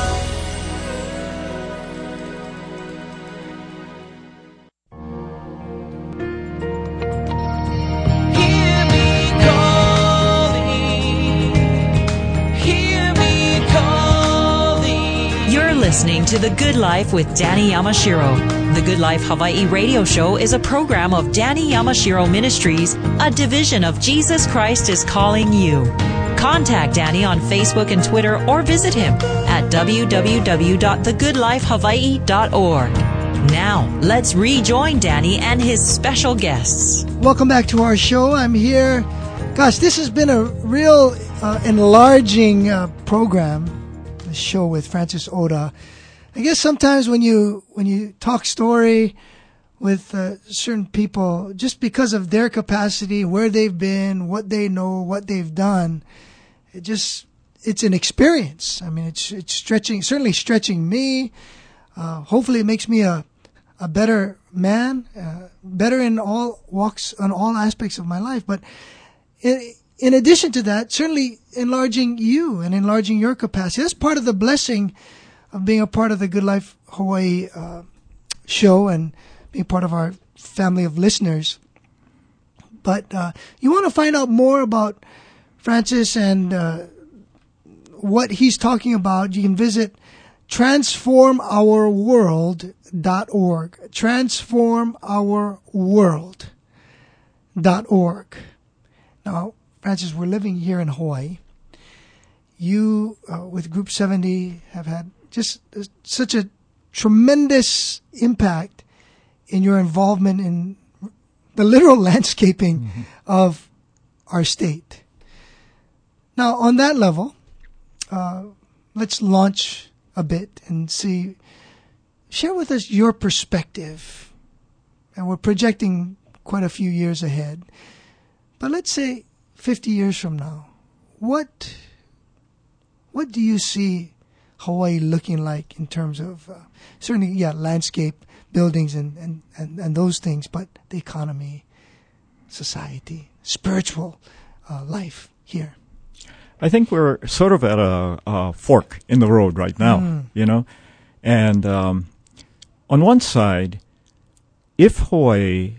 Listening to The Good Life with Danny Yamashiro. The Good Life Hawaii radio show is a program of Danny Yamashiro Ministries, a division of Jesus Christ is Calling You. Contact Danny on Facebook and Twitter or visit him at w w w dot the good life hawaii dot org. Now, let's rejoin Danny and his special guests. Welcome back to our show. I'm here. Gosh, this has been a real uh, enlarging uh, program. The show with Francis Oda. I guess sometimes when you when you talk story with uh, certain people, just because of their capacity, where they've been, what they know, what they've done, it just it's an experience. I mean, it's it's stretching, certainly stretching me. Uh, hopefully, it makes me a a better man, uh, better in all walks, on all aspects of my life. But it, in addition to that, certainly enlarging you and enlarging your capacity. That's part of the blessing of being a part of the Good Life Hawaii uh, show and being part of our family of listeners. But uh, you want to find out more about Francis and uh, what he's talking about, you can visit transform our world dot org. transform our world dot org. Now, Francis, we're living here in Hawaii. You, uh, with Group seventy, have had just uh, such a tremendous impact in your involvement in the literal landscaping mm-hmm. of our state. Now, on that level, uh, let's launch a bit and see, share with us your perspective. And we're projecting quite a few years ahead. But let's say fifty years from now, what what do you see Hawaii looking like in terms of, uh, certainly, yeah, landscape, buildings, and, and, and, and those things, but the economy, society, spiritual uh, life here? I think we're sort of at a, a fork in the road right now, mm. you know. And um, on one side, if Hawaii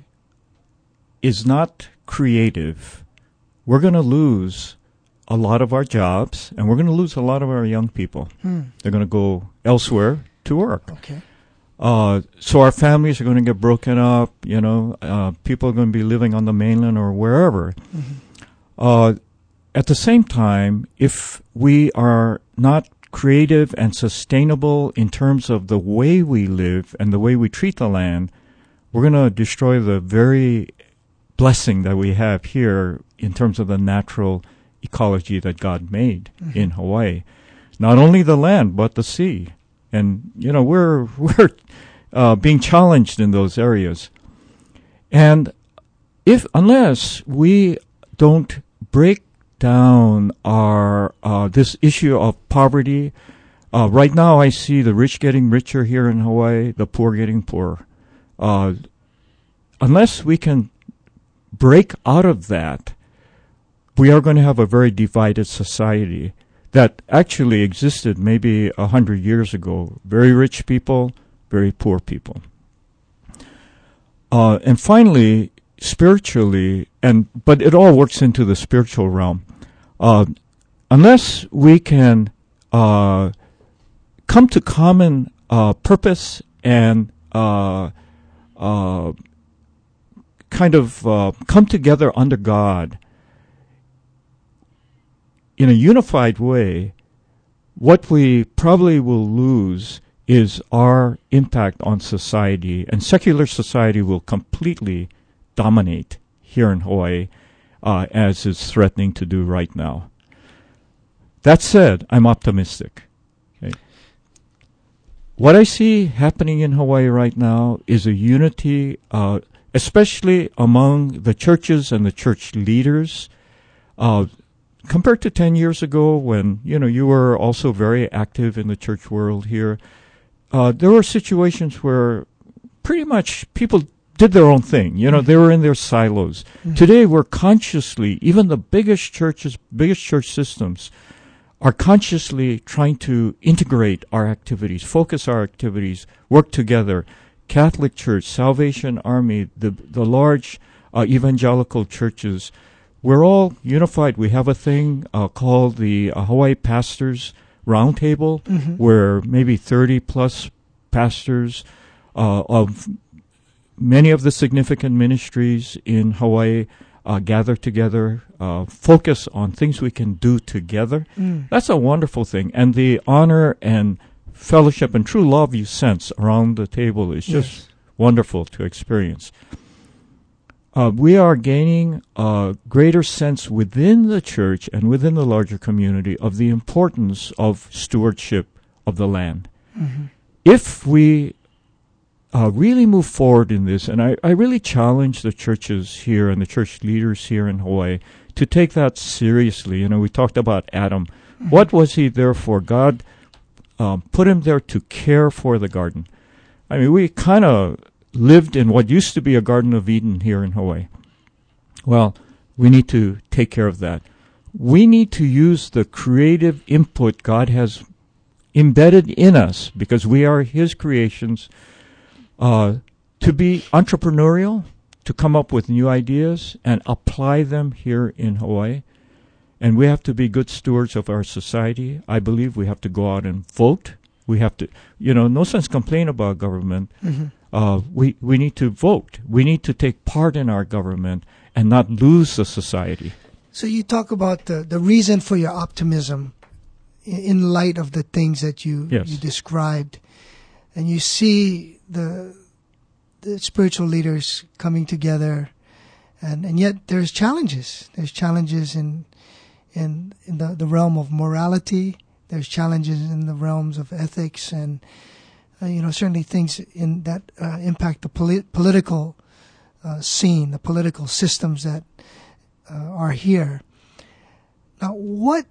is not creative, we're going to lose a lot of our jobs, and we're going to lose a lot of our young people. Mm. They're going to go elsewhere to work. Okay. Uh, so our families are going to get broken up, you know. Uh, people are going to be living on the mainland or wherever. Mm-hmm. Uh, at the same time, if we are not creative and sustainable in terms of the way we live and the way we treat the land, we're going to destroy the very blessing that we have here in terms of the natural ecology that God made mm-hmm. in Hawaii. Not only the land, but the sea. And, you know, we're we're uh, being challenged in those areas. And if unless we don't break down our uh, this issue of poverty, uh, right now I see the rich getting richer here in Hawaii, the poor getting poorer. Uh, unless we can break out of that, we are going to have a very divided society that actually existed maybe a hundred years ago. Very rich people, very poor people. Uh, and finally, spiritually, and but it all works into the spiritual realm. Uh, unless we can uh, come to common uh, purpose and uh, uh, kind of uh, come together under God in a unified way, what we probably will lose is our impact on society, and secular society will completely dominate here in Hawaii, uh, as it's threatening to do right now. That said, I'm optimistic. Okay. What I see happening in Hawaii right now is a unity, uh, especially among the churches and the church leaders, uh, compared to ten years ago when, you know, you were also very active in the church world here. Uh, there were situations where pretty much people did their own thing. You know, mm-hmm. they were in their silos. Mm-hmm. Today we're consciously, even the biggest churches, biggest church systems are consciously trying to integrate our activities, focus our activities, work together. Catholic Church, Salvation Army, the, the large uh, evangelical churches, we're all unified. We have a thing uh, called the uh, Hawaii Pastors Roundtable, mm-hmm. where maybe thirty plus pastors uh, of many of the significant ministries in Hawaii uh, gather together, uh, focus on things we can do together. Mm. That's a wonderful thing. And the honor and fellowship and true love you sense around the table is just yes. wonderful to experience. Uh, we are gaining a greater sense within the church and within the larger community of the importance of stewardship of the land. Mm-hmm. If we uh, really move forward in this, and I, I really challenge the churches here and the church leaders here in Hawaii to take that seriously. You know, we talked about Adam. Mm-hmm. What was he there for? God um, put him there to care for the garden. I mean, we kind of lived in what used to be a Garden of Eden here in Hawaii. Well, we need to take care of that. We need to use the creative input God has embedded in us, because we are His creations, uh, to be entrepreneurial, to come up with new ideas and apply them here in Hawaii. And we have to be good stewards of our society. I believe we have to go out and vote. We have to, you know, no sense complain about government. Mm-hmm. Uh, we, we need to vote. We need to take part in our government and not lose the society. So you talk about the, the reason for your optimism in, in light of the things that you, yes. you described. And you see the the spiritual leaders coming together, and, and yet there's challenges. There's challenges in in in the, the realm of morality. There's challenges in the realms of ethics, and uh, you know certainly things in that uh, impact the polit- political uh, scene, the political systems that uh, are here. Now, what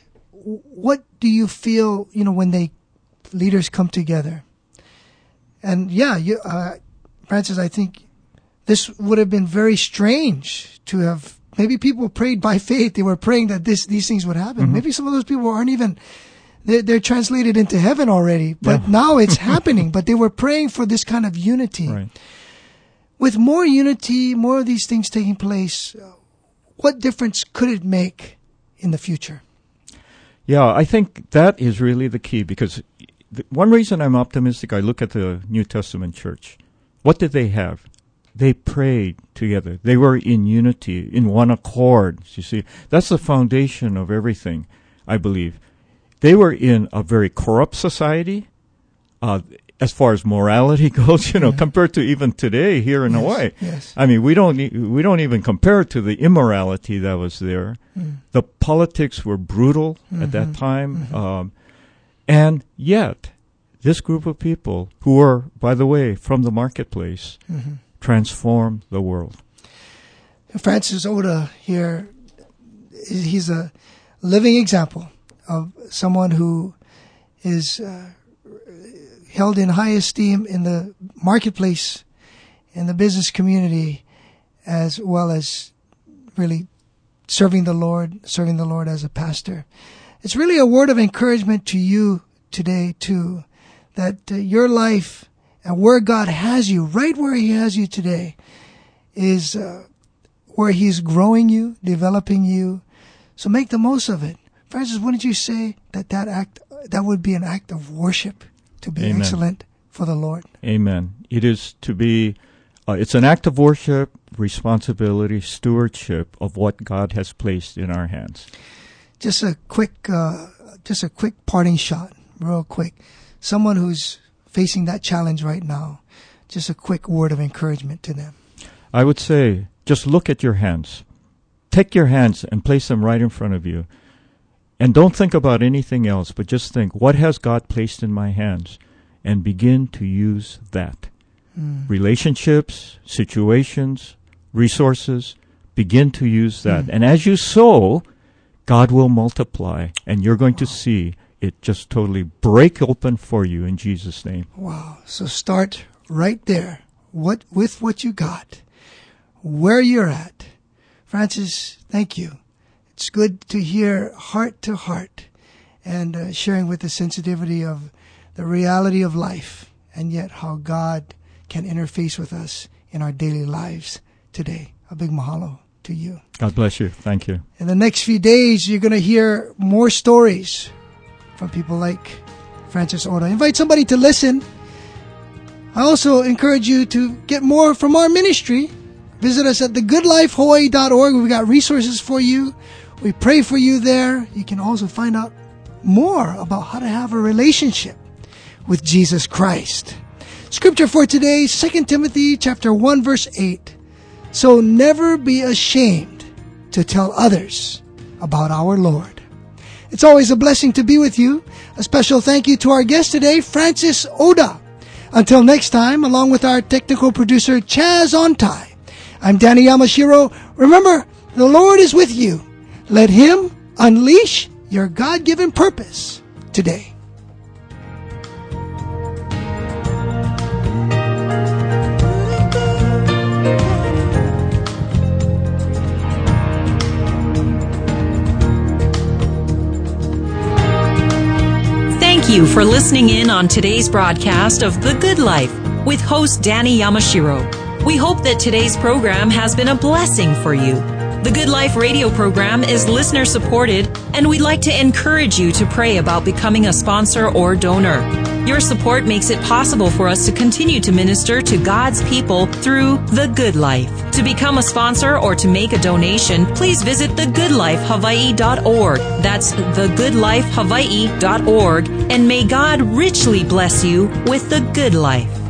what do you feel? You know, when they leaders come together, and yeah, you, uh, Francis, I think this would have been very strange to have. Maybe people prayed by faith. They were praying that this these things would happen. Mm-hmm. Maybe some of those people aren't even, they're, they're translated into heaven already. But yeah. now it's happening. But they were praying for this kind of unity. Right. With more unity, more of these things taking place, what difference could it make in the future? Yeah, I think that is really the key, because the, one reason I'm optimistic, I look at the New Testament church. What did they have? They prayed together. They were in unity, in one accord. You see, that's the foundation of everything, I believe. They were in a very corrupt society, uh, as far as morality goes, you know, mm-hmm. compared to even today here in yes, Hawaii. Yes. I mean, we don't e- we don't even compare it to the immorality that was there. Mm. The politics were brutal mm-hmm. at that time, mm-hmm. um, and yet this group of people, who were, by the way, from the marketplace. Mm-hmm. Transform the world. Francis Oda here, he's a living example of someone who is uh, held in high esteem in the marketplace, in the business community, as well as really serving the Lord, serving the Lord as a pastor. It's really a word of encouragement to you today, too, that uh, your life and where God has you, right where He has you today, is uh, where He's growing you, developing you. So make the most of it. Francis, wouldn't you say that that act, that would be an act of worship, to be Amen. Excellent for the Lord? Amen. It is to be, uh, it's an act of worship, responsibility, stewardship of what God has placed in our hands. Just a quick, uh, just a quick parting shot, real quick. Someone who's facing that challenge right now, just a quick word of encouragement to them. I would say, just look at your hands. Take your hands and place them right in front of you. And don't think about anything else, but just think, what has God placed in my hands? And begin to use that. Mm. Relationships, situations, resources, begin to use that. Mm. And as you sow, God will multiply, and you're going wow. to see it just totally break open for you in Jesus' name. Wow. So start right there. What with what you got, where you're at. Francis, thank you. It's good to hear heart to heart and uh, sharing with the sensitivity of the reality of life, and yet how God can interface with us in our daily lives today. A big mahalo to you. God bless you. Thank you. In the next few days, you're going to hear more stories from people like Francis Oda. Invite somebody to listen. I also encourage you to get more from our ministry. Visit us at the good life hawaii dot org. We've got resources for you. We pray for you there. You can also find out more about how to have a relationship with Jesus Christ. Scripture for today, Second Timothy chapter one, verse eight. So never be ashamed to tell others about our Lord. It's always a blessing to be with you. A special thank you to our guest today, Francis Oda. Until next time, along with our technical producer, Chaz Ontai, I'm Danny Yamashiro. Remember, the Lord is with you. Let Him unleash your God-given purpose today. Thank you for listening in on today's broadcast of The Good Life with host Danny Yamashiro. We hope that today's program has been a blessing for you. The Good Life radio program is listener supported, and we'd like to encourage you to pray about becoming a sponsor or donor. Your support makes it possible for us to continue to minister to God's people through The Good Life. To become a sponsor or to make a donation, please visit the good life hawaii dot org. That's the good life hawaii dot org. And may God richly bless you with the good life.